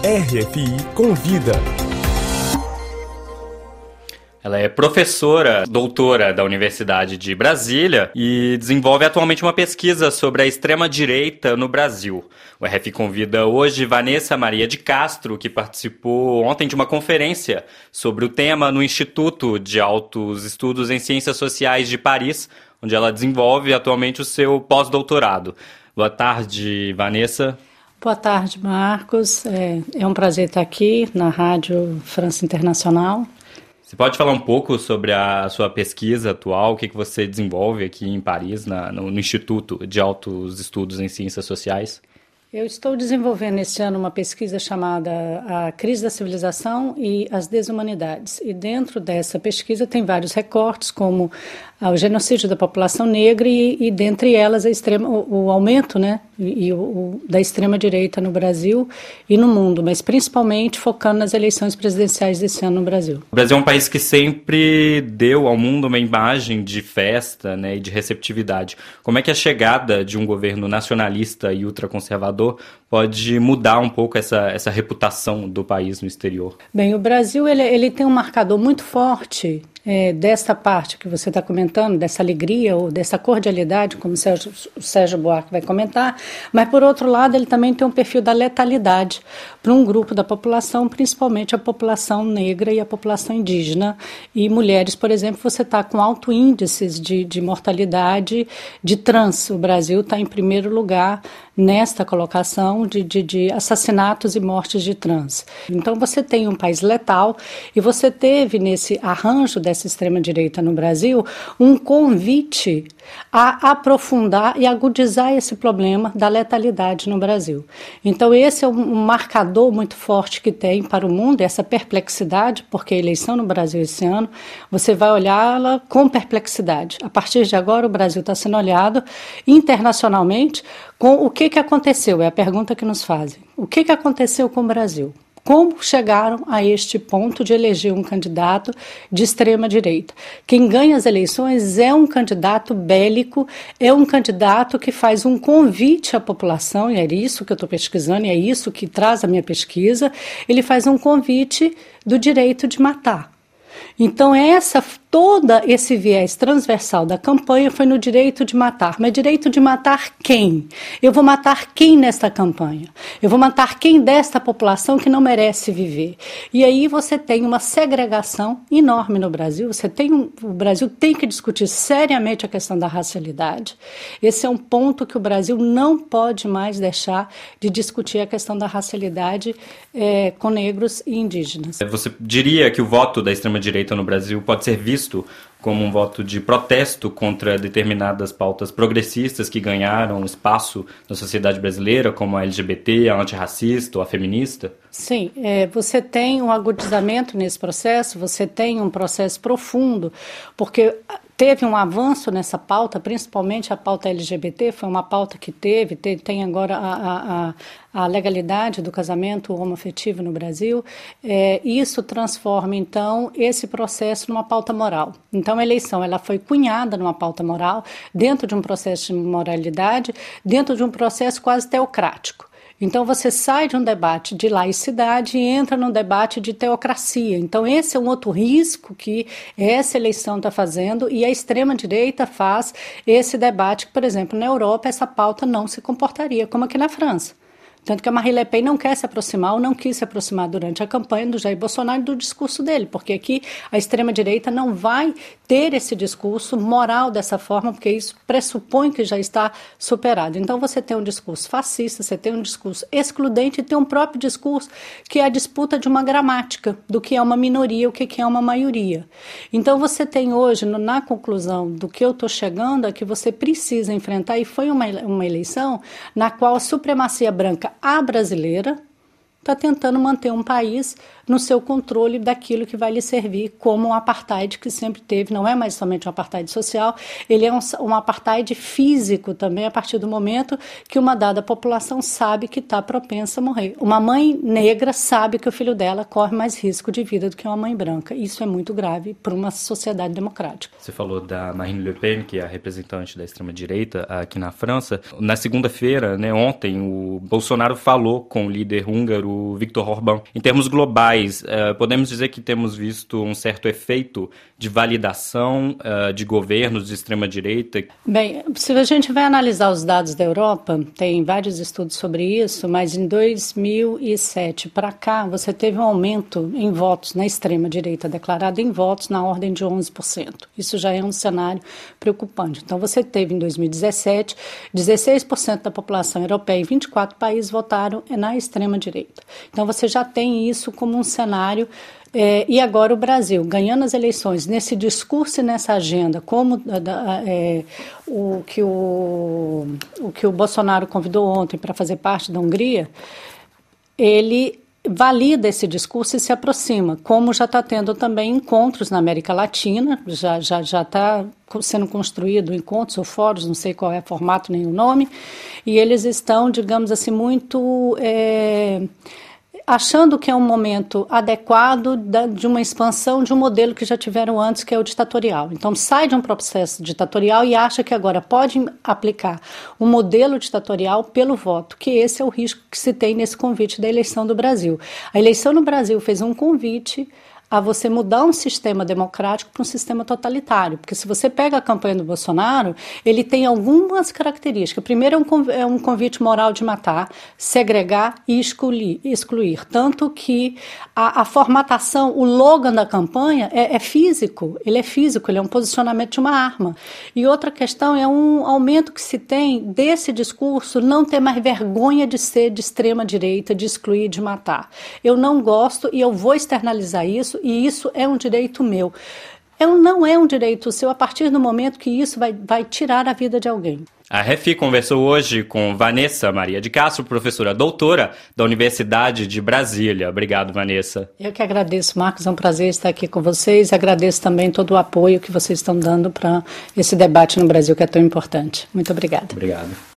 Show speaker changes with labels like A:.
A: RFI Convida.
B: Ela é professora, doutora da Universidade de Brasília e desenvolve atualmente uma pesquisa sobre a extrema-direita no Brasil. O RFI convida hoje Vanessa Maria de Castro, que participou ontem de uma conferência sobre o tema no Instituto de Altos Estudos em Ciências Sociais de Paris, onde ela desenvolve atualmente o seu pós-doutorado. Boa tarde, Vanessa.
C: Boa tarde, Marcos. É um prazer estar aqui na Rádio França Internacional.
B: Você pode falar um pouco sobre a sua pesquisa atual, o que você desenvolve aqui em Paris, no Instituto de Altos Estudos em Ciências Sociais?
C: Eu estou desenvolvendo este ano uma pesquisa chamada A Crise da Civilização e as Desumanidades. E dentro dessa pesquisa tem vários recortes, como o genocídio da população negra e dentre elas o aumento, da extrema-direita no Brasil e no mundo, mas principalmente focando nas eleições presidenciais desse ano no Brasil.
B: O Brasil é um país que sempre deu ao mundo uma imagem de festa, e de receptividade. Como é que a chegada de um governo nacionalista e ultraconservador pode mudar um pouco essa reputação do país no exterior?
C: Bem, o Brasil ele tem um marcador muito forte desta parte que você está comentando, dessa alegria ou dessa cordialidade, como o Sérgio Buarque vai comentar, mas, por outro lado, ele também tem um perfil da letalidade para um grupo da população, principalmente a população negra e a população indígena e mulheres, por exemplo, você está com alto índices de mortalidade de trans. O Brasil está em primeiro lugar nesta colocação de assassinatos e mortes de trans. Então, você tem um país letal e você teve nesse arranjo dessa extrema-direita no Brasil um convite a aprofundar e agudizar esse problema da letalidade no Brasil. Então, esse é um marcador muito forte que tem para o mundo, essa perplexidade, porque a eleição no Brasil esse ano, você vai olhá-la com perplexidade. A partir de agora, o Brasil está sendo olhado internacionalmente com o que aconteceu, é a pergunta que nos fazem. O que aconteceu com o Brasil? Como chegaram a este ponto de eleger um candidato de extrema-direita? Quem ganha as eleições é um candidato bélico, é um candidato que faz um convite à população, e é isso que eu estou pesquisando, e é isso que traz a minha pesquisa, ele faz um convite do direito de matar. Então, todo esse viés transversal da campanha foi no direito de matar. Mas direito de matar quem? Eu vou matar quem nesta campanha? Eu vou matar quem desta população que não merece viver? E aí você tem uma segregação enorme no Brasil. O Brasil tem que discutir seriamente a questão da racialidade. Esse é um ponto que o Brasil não pode mais deixar de discutir a questão da racialidade com negros e indígenas.
B: Você diria que o voto da extrema-direita no Brasil pode ser visto como um voto de protesto contra determinadas pautas progressistas que ganharam espaço na sociedade brasileira, como a LGBT, a antirracista ou a feminista?
C: Sim, você tem um agudizamento nesse processo, você tem um processo profundo, porque teve um avanço nessa pauta, principalmente a pauta LGBT, foi uma pauta que tem agora a legalidade do casamento homoafetivo no Brasil. Isso transforma, então, esse processo numa pauta moral. Então, a eleição ela foi cunhada numa pauta moral, dentro de um processo de moralidade, dentro de um processo quase teocrático. Então, você sai de um debate de laicidade e entra num debate de teocracia. Então, esse é um outro risco que essa eleição está fazendo e a extrema-direita faz esse debate que, por exemplo, na Europa, essa pauta não se comportaria, como aqui na França. Tanto que a Marine Le Pen não quer se aproximar ou não quis se aproximar durante a campanha do Jair Bolsonaro e do discurso dele, porque aqui a extrema-direita não vai ter esse discurso moral dessa forma, porque isso pressupõe que já está superado. Então você tem um discurso fascista, você tem um discurso excludente e tem um próprio discurso que é a disputa de uma gramática, do que é uma minoria, o que é uma maioria. Então você tem hoje, na conclusão do que eu estou chegando, é que você precisa enfrentar, e foi uma eleição na qual a supremacia branca a brasileira está tentando manter um país no seu controle daquilo que vai lhe servir como um apartheid que sempre teve. Não é mais somente um apartheid social, ele é um apartheid físico também, a partir do momento que uma dada população sabe que está propensa a morrer. Uma mãe negra sabe que o filho dela corre mais risco de vida do que uma mãe branca. Isso é muito grave para uma sociedade democrática.
B: Você falou da Marine Le Pen, que é a representante da extrema-direita aqui na França. Na segunda-feira, ontem, o Bolsonaro falou com o líder húngaro do Viktor Orbán. Em termos globais, podemos dizer que temos visto um certo efeito de validação de governos de extrema-direita?
C: Bem, se a gente vai analisar os dados da Europa, tem vários estudos sobre isso, mas em 2007 para cá, você teve um aumento em votos na extrema-direita, declarado em votos na ordem de 11%. Isso já é um cenário preocupante. Então, você teve em 2017, 16% da população europeia e 24 países votaram na extrema-direita. Então, você já tem isso como um cenário. E agora o Brasil, ganhando as eleições, nesse discurso e nessa agenda, como o que o Bolsonaro convidou ontem para fazer parte da Hungria, ele valida esse discurso e se aproxima, como já está tendo também encontros na América Latina, já está sendo construído encontros ou fóruns, não sei qual é o formato nem o nome, e eles estão, digamos assim, muito achando que é um momento adequado de uma expansão de um modelo que já tiveram antes, que é o ditatorial. Então, sai de um processo ditatorial e acha que agora pode aplicar um modelo ditatorial pelo voto, que esse é o risco que se tem nesse convite da eleição do Brasil. A eleição no Brasil fez um convite a você mudar um sistema democrático para um sistema totalitário. Porque se você pega a campanha do Bolsonaro, ele tem algumas características. Primeiro, é um convite moral de matar, segregar e excluir. Tanto que a formatação, o slogan da campanha é físico. Ele é um posicionamento de uma arma. E outra questão é um aumento que se tem desse discurso não ter mais vergonha de ser de extrema direita, de excluir, de matar. Eu não gosto e eu vou externalizar isso, e isso é um direito meu. Não é um direito seu a partir do momento que isso vai tirar a vida de alguém.
B: A Refi conversou hoje com Vanessa Maria de Castro, professora doutora da Universidade de Brasília. Obrigado, Vanessa.
C: Eu que agradeço, Marcos. É um prazer estar aqui com vocês. Agradeço também todo o apoio que vocês estão dando para esse debate no Brasil, que é tão importante. Muito obrigada.
B: Obrigado.